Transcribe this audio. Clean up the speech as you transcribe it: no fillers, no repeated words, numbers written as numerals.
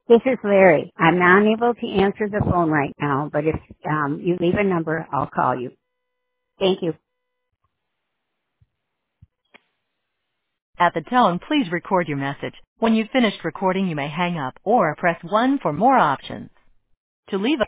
This is Larry. I'm not able to answer the phone right now, but if you leave a number, I'll call you. Thank you. At the tone, please record your message. When you've finished recording, you may hang up or press 1 for more options. To leave a